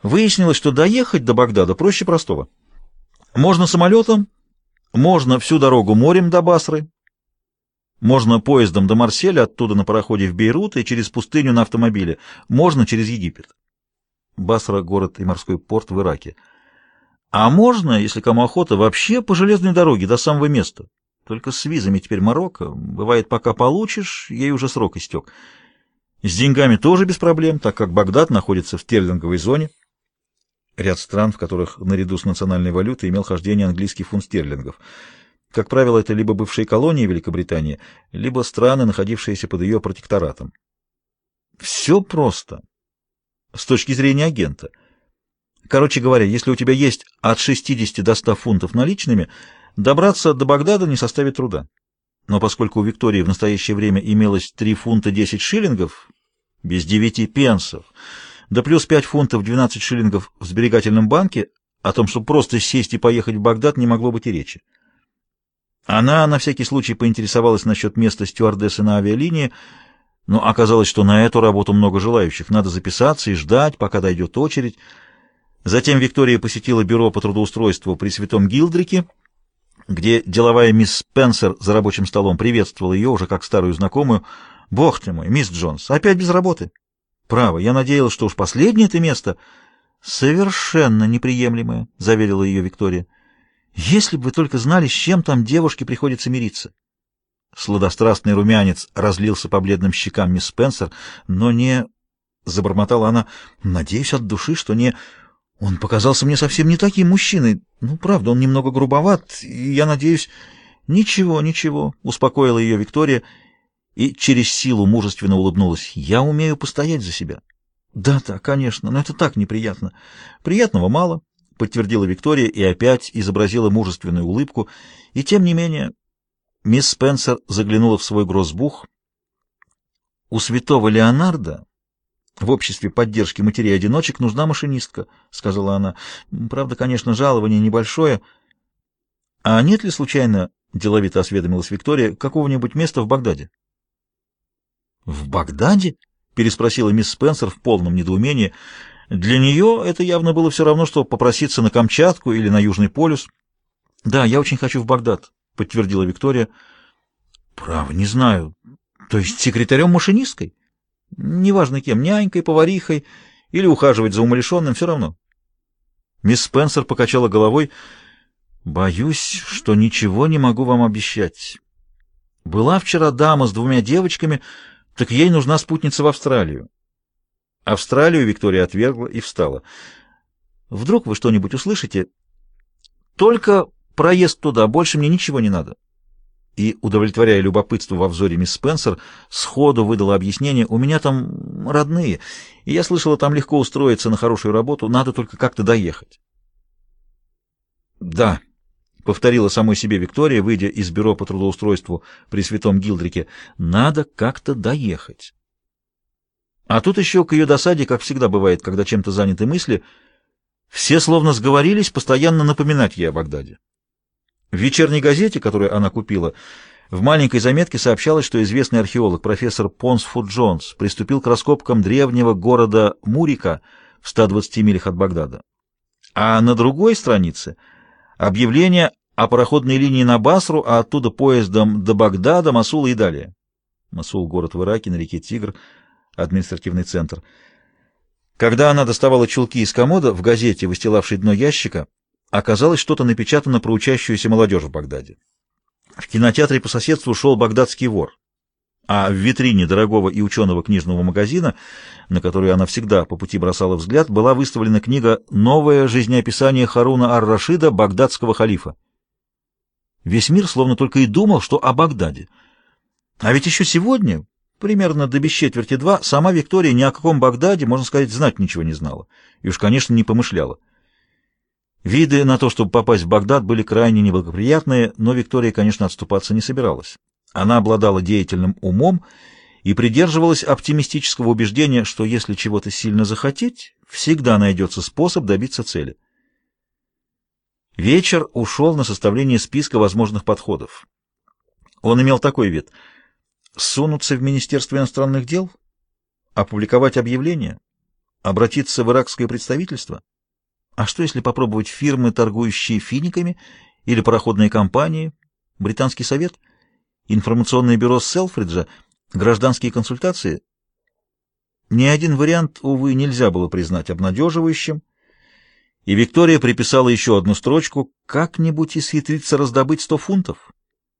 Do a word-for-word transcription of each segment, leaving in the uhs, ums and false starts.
Выяснилось, что доехать до Багдада проще простого. Можно самолетом, можно всю дорогу морем до Басры, можно поездом до Марселя, оттуда на пароходе в Бейрут и через пустыню на автомобиле, можно через Египет. Басра — город и морской порт в Ираке. А можно, если кому охота, вообще по железной дороге до самого места. Только с визами теперь Марокко. Бывает, пока получишь, ей уже срок истек. С деньгами тоже без проблем, так как Багдад находится в стерлинговой зоне. Ряд стран, в которых наряду с национальной валютой имел хождение английский фунт стерлингов. Как правило, это либо бывшие колонии Великобритании, либо страны, находившиеся под ее протекторатом. Все просто. С точки зрения агента. Короче говоря, если у тебя есть от шестидесяти до ста фунтов наличными, добраться до Багдада не составит труда. Но поскольку у Виктории в настоящее время имелось три фунта десять шиллингов, без девяти пенсов, да плюс пять фунтов двенадцать шиллингов в сберегательном банке, о том, чтобы просто сесть и поехать в Багдад, не могло быть и речи. Она на всякий случай поинтересовалась насчет места стюардессы на авиалинии, но оказалось, что на эту работу много желающих. Надо записаться и ждать, пока дойдет очередь. Затем Виктория посетила бюро по трудоустройству при Святом Гилдрике, где деловая мисс Спенсер за рабочим столом приветствовала ее уже как старую знакомую. «Бог ты мой, мисс Джонс, опять без работы?» «Право, я надеялась, что уж последнее это место...» «Совершенно неприемлемое», — заверила ее Виктория. «Если бы вы только знали, с чем там девушке приходится мириться». Сладострастный румянец разлился по бледным щекам мисс Спенсер, но не... Забормотала она. «Надеюсь от души, что не... Он показался мне совсем не таким мужчиной. Ну, правда, он немного грубоват, и я надеюсь...» «Ничего, ничего», — успокоила ее Виктория и через силу мужественно улыбнулась. «Я умею постоять за себя». «Да-да, конечно, но это так неприятно». «Приятного мало», — подтвердила Виктория и опять изобразила мужественную улыбку. «И тем не менее...» Мисс Спенсер заглянула в свой гроссбух. «У святого Леонардо в обществе поддержки матерей-одиночек нужна машинистка», — сказала она. «Правда, конечно, жалование небольшое». «А нет ли, случайно, — деловито осведомилась Виктория, — какого-нибудь места в Багдаде?» «В Багдаде?» — переспросила мисс Спенсер в полном недоумении. Для нее это явно было все равно, что попроситься на Камчатку или на Южный полюс. «Да, я очень хочу в Багдад», — подтвердила Виктория. «Право, не знаю. То есть секретарем-машинисткой? Неважно кем, нянькой, поварихой или ухаживать за умалишенным, все равно». Мисс Спенсер покачала головой. «Боюсь, что ничего не могу вам обещать. Была вчера дама с двумя девочками, так ей нужна спутница в Австралию». Австралию Виктория отвергла и встала. «Вдруг вы что-нибудь услышите? Только проезд туда, больше мне ничего не надо». И, удовлетворяя любопытство во взоре мисс Спенсер, сходу выдала объяснение: «У меня там родные, и я слышала, там легко устроиться на хорошую работу, надо только как-то доехать». «Да», — повторила самой себе Виктория, выйдя из бюро по трудоустройству при Святом Гилдрике, — «надо как-то доехать». А тут еще, к ее досаде, как всегда бывает, когда чем-то заняты мысли, все словно сговорились постоянно напоминать ей о Багдаде. В вечерней газете, которую она купила, в маленькой заметке сообщалось, что известный археолог профессор Понсфуд Джонс приступил к раскопкам древнего города Мурика в ста двадцати милях от Багдада. А на другой странице объявление о пароходной линии на Басру, а оттуда поездом до Багдада, Мосула и далее. Мосул — город в Ираке, на реке Тигр, административный центр. Когда она доставала чулки из комода, в газете, выстилавшей дно ящика, оказалось что-то напечатано про учащуюся молодежь в Багдаде. В кинотеатре по соседству шел «Багдадский вор», а в витрине дорогого и ученого книжного магазина, на которую она всегда по пути бросала взгляд, была выставлена книга «Новое жизнеописание Харуна ар-Рашида, багдадского халифа». Весь мир словно только и думал, что о Багдаде. А ведь еще сегодня, примерно до без четверти два, сама Виктория ни о каком Багдаде, можно сказать, знать ничего не знала. И уж, конечно, не помышляла. Виды на то, чтобы попасть в Багдад, были крайне неблагоприятные, но Виктория, конечно, отступаться не собиралась. Она обладала деятельным умом и придерживалась оптимистического убеждения, что если чего-то сильно захотеть, всегда найдется способ добиться цели. Вечер ушел на составление списка возможных подходов. Он имел такой вид: сунуться в Министерство иностранных дел, опубликовать объявление, Обратиться в иракское представительство? А что, если попробовать фирмы, торгующие финиками, или пароходные компании, британский совет, информационное бюро Селфриджа, гражданские консультации? Ни один вариант, увы, нельзя было признать обнадеживающим, и Виктория приписала еще одну строчку: «Как-нибудь исхитриться раздобыть сто фунтов».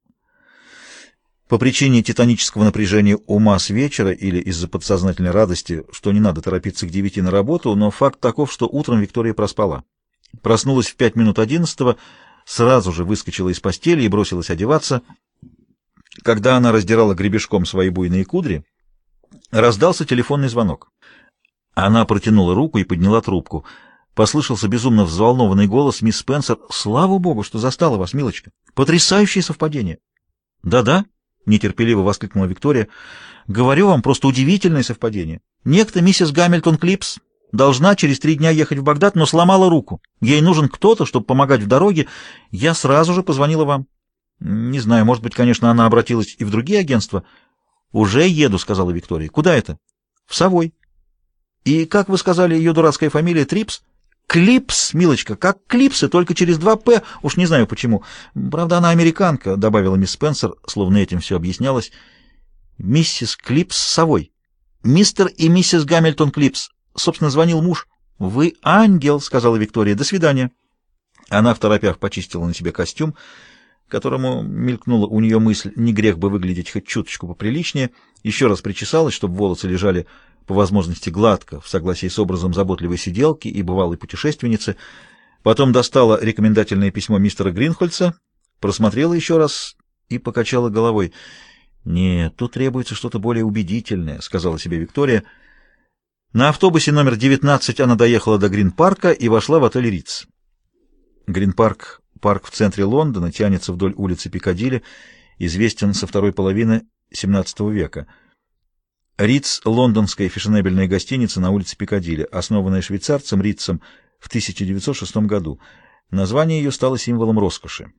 По причине титанического напряжения ума с вечера или из-за подсознательной радости, что не надо торопиться к девяти на работу, но факт таков, что утром Виктория проспала. Проснулась в пять минут одиннадцатого, сразу же выскочила из постели и бросилась одеваться. Когда она раздирала гребешком свои буйные кудри, раздался телефонный звонок. Она протянула руку и подняла трубку. Послышался безумно взволнованный голос мисс Спенсер. «Слава богу, что застала вас, милочка! Потрясающее совпадение!» «Да-да», — нетерпеливо воскликнула Виктория, — «говорю вам, просто удивительное совпадение. Некто миссис Гамильтон Клипс должна через три дня ехать в Багдад, но сломала руку. Ей нужен кто-то, чтобы помогать в дороге. Я сразу же позвонила вам. Не знаю, может быть, конечно, она обратилась и в другие агентства». «Уже еду», — сказала Виктория. «Куда это?» «В Совой». «И как вы сказали, ее дурацкая фамилия Трипс?» «Клипс, милочка, как клипсы, только через два «п», уж не знаю почему. Правда, она американка», — добавила мисс Спенсер, словно этим все объяснялось. «Миссис Клипс Совой. Мистер и миссис Гамильтон Клипс. Собственно, звонил муж». «Вы ангел», — сказала Виктория. «До свидания». Она второпях почистила на себе костюм, которому мелькнула у нее мысль, не грех бы выглядеть хоть чуточку поприличнее, еще раз причесалась, чтобы волосы лежали по возможности гладко, в согласии с образом заботливой сиделки и бывалой путешественницы. Потом достала рекомендательное письмо мистера Гринхольца, просмотрела еще раз и покачала головой. «Нет, тут требуется что-то более убедительное», — сказала себе Виктория. На автобусе номер девятнадцать она доехала до Грин-парка и вошла в отель «Ритц». Грин-парк, парк в центре Лондона, тянется вдоль улицы Пикадилли, известен со второй половины семнадцатого века. Ритц — лондонская фешенебельная гостиница на улице Пикадилли, основанная швейцарцем Ритцем в тысяча девятьсот шестом году. Название ее стало символом роскоши.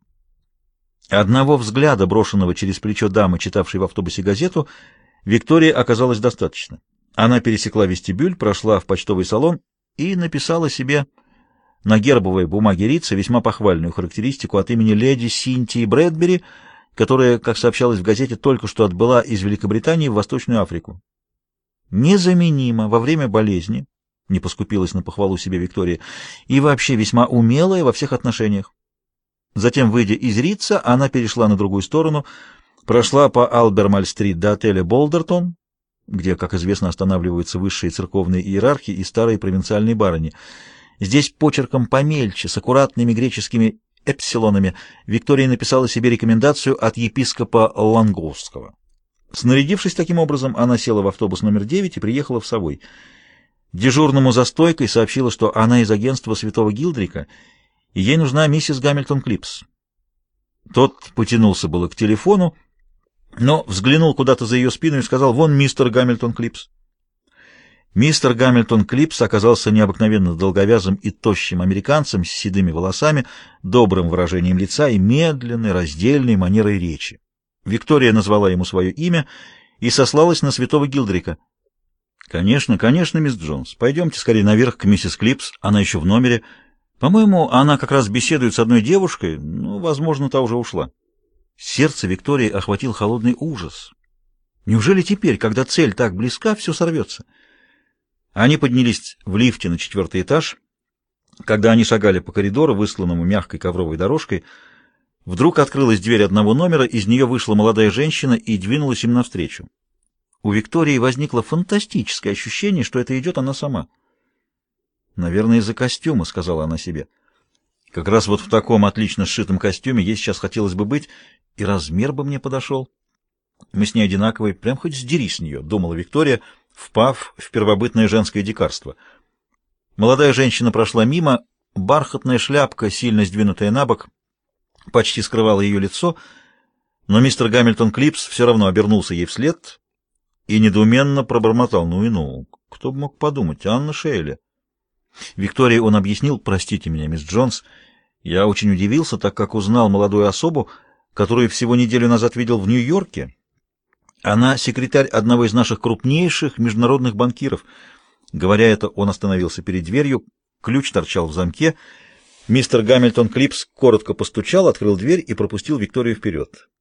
Одного взгляда, брошенного через плечо дамы, читавшей в автобусе газету, Виктории оказалось достаточно. Она пересекла вестибюль, прошла в почтовый салон и написала себе на гербовой бумаге Ритца весьма похвальную характеристику от имени леди Синтии Брэдбери, которая, как сообщалось в газете, только что отбыла из Великобритании в Восточную Африку. Незаменимо во время болезни, не поскупилась на похвалу себе Виктория, и вообще весьма умелая во всех отношениях. Затем, выйдя из Ритца, она перешла на другую сторону, прошла по Албермаль-стрит до отеля «Болдертон», где, как известно, останавливаются высшие церковные иерархи и старые провинциальные барыни. Здесь почерком помельче, с аккуратными греческими эпсилонами, Виктория написала себе рекомендацию от епископа Лангоустского. Снарядившись таким образом, она села в автобус номер девять и приехала в Совой. Дежурному за стойкой сообщила, что она из агентства Святого Гилдрика, и ей нужна миссис Гамильтон Клипс. Тот потянулся было к телефону, но взглянул куда-то за ее спину и сказал: «Вон мистер Гамильтон Клипс». Мистер Гамильтон Клипс оказался необыкновенно долговязым и тощим американцем с седыми волосами, добрым выражением лица и медленной, раздельной манерой речи. Виктория назвала ему свое имя и сослалась на святого Гилдрика. «Конечно, конечно, мисс Джонс. Пойдемте скорее наверх к миссис Клипс, она еще в номере. По-моему, она как раз беседует с одной девушкой, ну, возможно, та уже ушла». Сердце Виктории охватил холодный ужас. Неужели теперь, когда цель так близка, все сорвется? Они поднялись в лифте на четвертый этаж. Когда они шагали по коридору, высланному мягкой ковровой дорожкой, вдруг открылась дверь одного номера, из нее вышла молодая женщина и двинулась им навстречу. У Виктории возникло фантастическое ощущение, что это идет она сама. «Наверное, из-за костюма», — сказала она себе. «Как раз вот в таком отлично сшитом костюме ей сейчас хотелось бы быть, и размер бы мне подошел. Мы с ней одинаковые, прям хоть сдери с нее», — думала Виктория, впав в первобытное женское дикарство. Молодая женщина прошла мимо, бархатная шляпка, сильно сдвинутая на бок, почти скрывала ее лицо, но мистер Гамильтон Клипс все равно обернулся ей вслед и недоуменно пробормотал: «Ну и ну, кто бы мог подумать, Анна Шейли». Виктории он объяснил: «Простите меня, мисс Джонс, я очень удивился, так как узнал молодую особу, которую всего неделю назад видел в Нью-Йорке. Она секретарь одного из наших крупнейших международных банкиров. Говоря это, он остановился перед дверью, ключ торчал в замке. Мистер Гамильтон Клипс коротко постучал, открыл дверь и пропустил Викторию вперед.